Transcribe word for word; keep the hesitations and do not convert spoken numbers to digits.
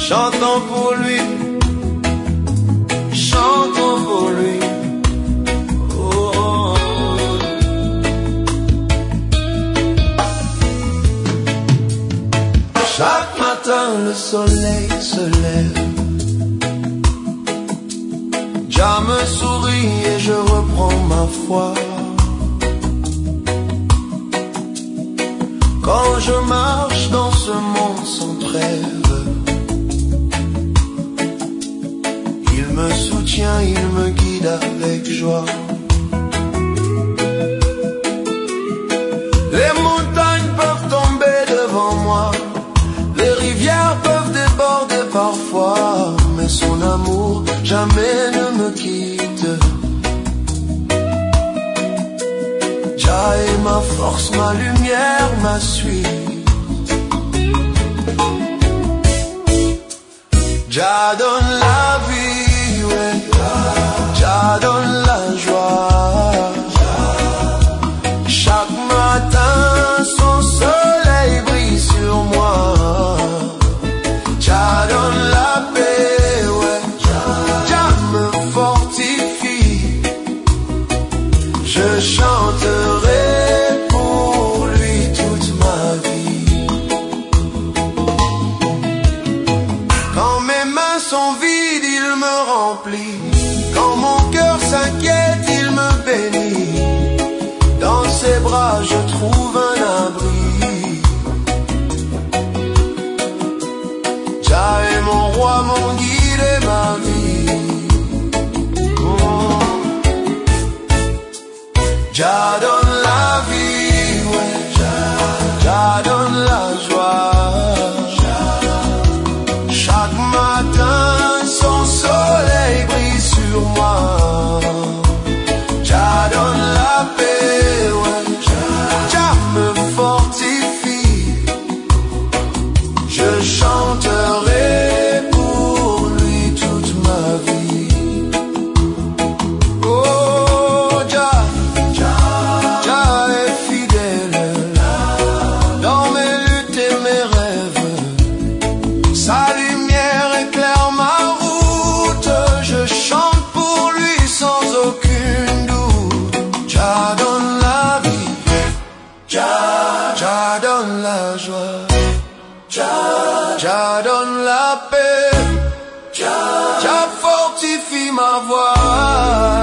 Chantons pour lui, chantons pour lui. Oh. Chaque matin le soleil se lève, Jah me sourit et je reprends ma foi. Quand je marche dans ce monde sans trêve, il me soutient, il me guide avec joie. Les montagnes peuvent tomber devant moi, les rivières peuvent déborder parfois, mais son amour jamais ne me quitte. Jah est ma force, ma lumière, ma suite. Jah donne la vie, ouais. Jah donne la joie. Chaque matin, son soleil brille sur moi. Jah donne la paix, ouais. Jah me fortifie. Je chanterai pour lui toute ma vie. Quand mes mains sont vides, il me remplit. Quand mon cœur s'inquiète, il me bénit. Dans ses bras, je trouve un abri. Jah est mon roi, mon guide et ma vie. Oh. Jah donne la vie, ouais. Jah donne la joie. Chaque matin, son soleil brille sur moi. Jah donne la paix, ouais. Jah me fortifie. Je chanterai pour lui toute ma vie. Oh, Jah, Jah est fidèle dans mes luttes et mes rêves. Sa lumière éclaire ma route. Je chante pour lui sans aucune doute. Jah donne la vie, Jah, Jah donne la joie. Jah, Jah donne la paix. Jah, Jah fortifie ma voix.